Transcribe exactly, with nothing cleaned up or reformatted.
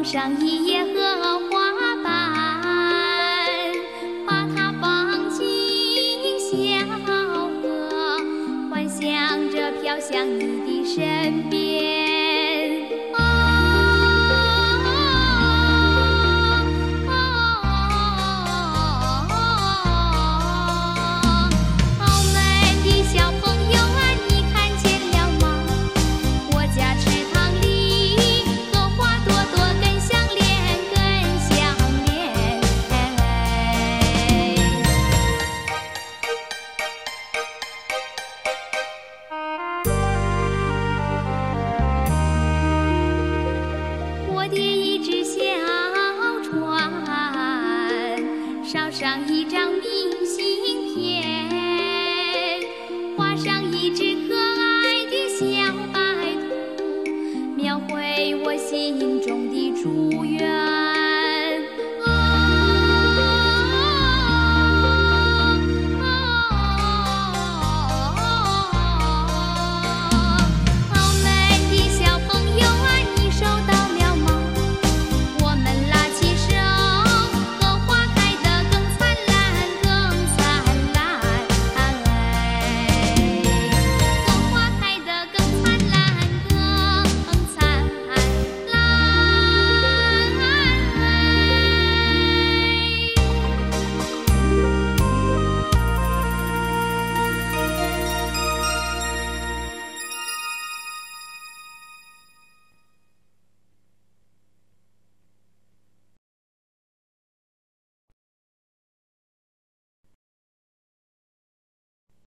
上一叶荷花瓣，把它放进小河，幻想着飘向你的身边。烧上一张明信片，画上一只可爱的小白兔，描绘我心中的祝愿。